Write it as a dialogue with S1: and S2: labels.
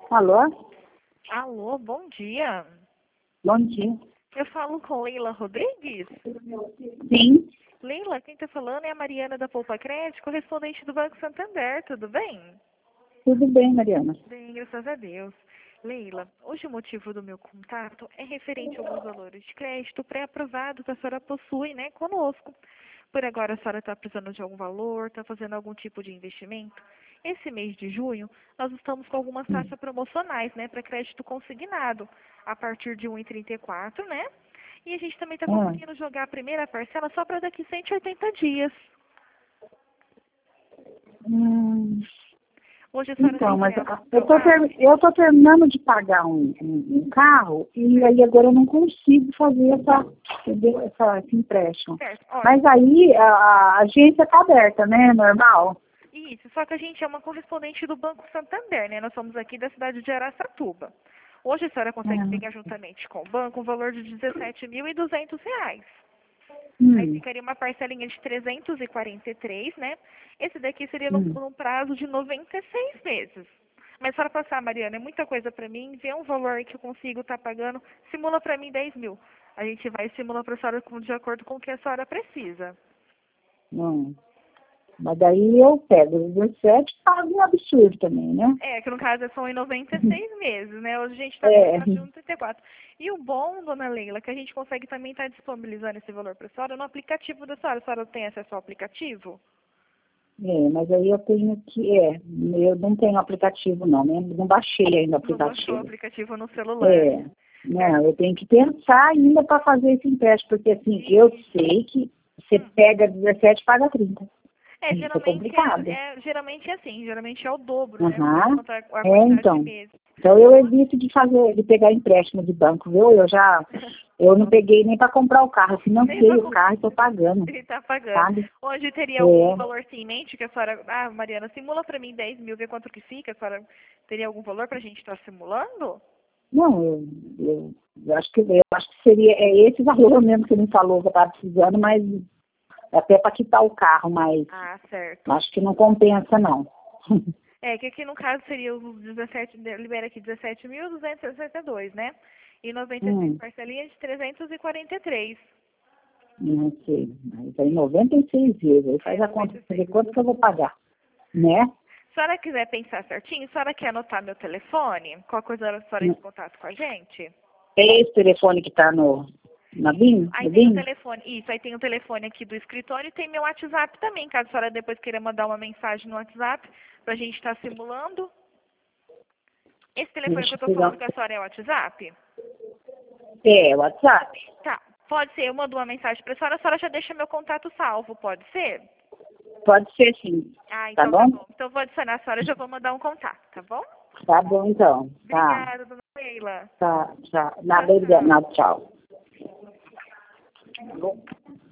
S1: Alô?
S2: Alô, bom dia.
S1: Bom dia.
S2: Eu falo com Leila Rodrigues.
S1: Sim,
S2: Leila, quem está falando é a Mariana da Poupa Crédito, correspondente do Banco Santander, tudo bem?
S1: tudo bem, Mariana.
S2: Bem, graças a Deus. Leila, hoje o motivo do meu contato é referente a alguns valores de crédito pré-aprovados que a senhora possui, né, conosco. Por agora a senhora está precisando de algum valor, está fazendo algum tipo de investimento. Esse mês de junho, nós estamos com algumas taxas promocionais, né, para crédito consignado, a partir de 1,34, né? E a gente também está
S1: Ah,
S2: conseguindo jogar a primeira parcela só para daqui 180 dias.
S1: hum,
S2: Hoje a senhora
S1: então,
S2: tem
S1: mas
S2: pré-aprovado?
S1: eu tô terminando de pagar um carro e aí agora eu não consigo fazer entendeu? Esse empréstimo.
S2: Certo, olha.
S1: Mas aí a agência tá aberta, né? Normal.
S2: Isso, só que a gente é uma correspondente do Banco Santander, né? Nós somos aqui da cidade de Araçatuba. Hoje a senhora consegue
S1: Ah,
S2: pegar juntamente com o banco um valor de R$ 17.200. Aí
S1: hum,
S2: ficaria uma parcelinha de 343, né? Esse daqui seria
S1: hum.
S2: num prazo de 96 meses. Mas para passar, Mariana, é muita coisa para mim. Vê um valor que eu consigo estar pagando, simula para mim 10 mil. A gente vai simular para a senhora de acordo com o que a senhora precisa.
S1: Hum. Mas daí eu pego os 17 e pago um absurdo também, né?
S2: É, que no caso são em 96 meses, né? Hoje a gente está com
S1: É,
S2: prazo de 1,34. E o bom, dona Leila, é que a gente consegue também estar disponibilizando esse valor para a senhora no aplicativo da senhora. A senhora tem acesso ao aplicativo?
S1: mas aí eu tenho eu não tenho aplicativo não, né? Não baixei ainda o
S2: Não baixou o
S1: aplicativo.
S2: aplicativo no celular.
S1: É,
S2: É,
S1: não, eu tenho que pensar ainda para fazer esse empréstimo, porque assim, eu sei que você
S2: hum.
S1: pega 17 e paga 30.
S2: É,
S1: Isso é
S2: geralmente
S1: complicado.
S2: geralmente é assim, geralmente é o dobro, né?
S1: Aham.
S2: Quanto a quantidade de
S1: Então.
S2: meses.
S1: Então eu evito de pegar empréstimo de banco, viu? Eu não peguei nem para comprar o carro, eu
S2: Nem pra
S1: financei o carro e estou pagando,
S2: ele tá pagando.
S1: sabe?
S2: Hoje teria algum
S1: É,
S2: valor sim em mente que a senhora. Ah, Mariana, simula pra mim 10 mil, vê quanto que fica. A senhora teria algum valor pra gente estar simulando?
S1: não, eu acho que seria esse valor mesmo que você me falou que eu estava precisando, mas até para quitar o carro, mas
S2: Ah, certo.
S1: acho que não compensa não.
S2: É, que aqui no caso seria os 17, libera aqui 17.262, né? E 96
S1: Hum,
S2: parcelinhas de 343.
S1: não sei, mas aí 96 vezes, aí
S2: É,
S1: faz a conta para ver
S2: 96.
S1: quanto que eu vou pagar, né?
S2: Se a senhora quiser pensar certinho, a senhora quer anotar meu telefone? Qual coisa a senhora entra em contato com a gente?
S1: É esse telefone que está na
S2: Isso.
S1: BIM?
S2: Aí
S1: No
S2: tem o
S1: BIM?
S2: telefone. Isso, aí tem o telefone aqui do escritório e tem meu WhatsApp também, caso a senhora depois queira mandar uma mensagem no WhatsApp pra gente estar simulando. Esse telefone que
S1: Deixa
S2: eu
S1: eu
S2: tô
S1: pegar.
S2: falando com a senhora é o WhatsApp?
S1: É, WhatsApp.
S2: Tá. Pode ser, eu mando uma mensagem pra a senhora já deixa meu contato salvo, pode ser?
S1: Pode ser sim,
S2: Ah,
S1: tá
S2: então tá
S1: bom?
S2: bom. Então eu vou adicionar a senhora e já vou mandar um contato, tá bom?
S1: Tá bom então. Tá,
S2: Obrigada, dona Leila.
S1: tá, tá.
S2: Tchau,
S1: Nada,
S2: tchau.
S1: nada, tchau.